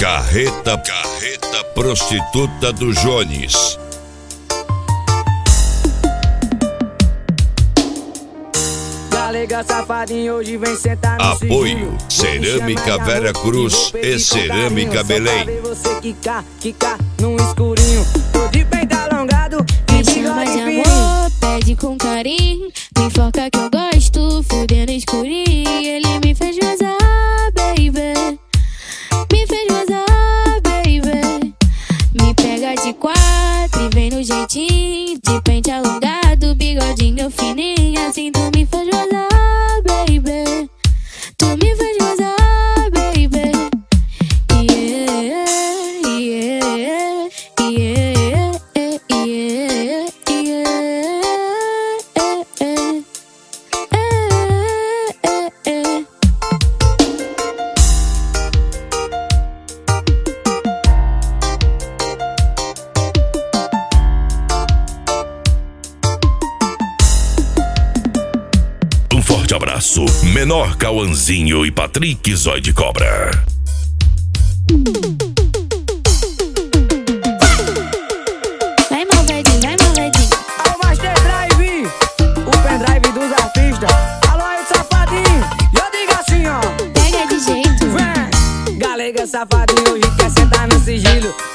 Carreta Prostituta do Jones. Galega safadinho hoje vem sentar no Apoio Cerâmica Vera Cruz e Cerâmica Belém. Você quicar no escurinho. Tô de peito alongado, me chama de amor, pede com carinho. Me foca que eu gosto, fudendo escurinho. Ele me fez gozar, baby. Me fez gozar, baby. Me pega de quatro e vem no jeitinho. De pente alongado, bigodinho fininho. Assim tu me faz gozar, baby. Tu me faz gozar, baby. Yeah, yeah, yeah, yeah, yeah. Um forte abraço, Menor Cauãzinho e Patrick Zóio de Cobra. Vai malvadinho, vai malvadinho. É o Master Drive, o pendrive dos artistas. Alô aí, safadinho, e eu digo assim, ó. Pega de jeito. Vem, galega safadinho hoje quer sentar no sigilo.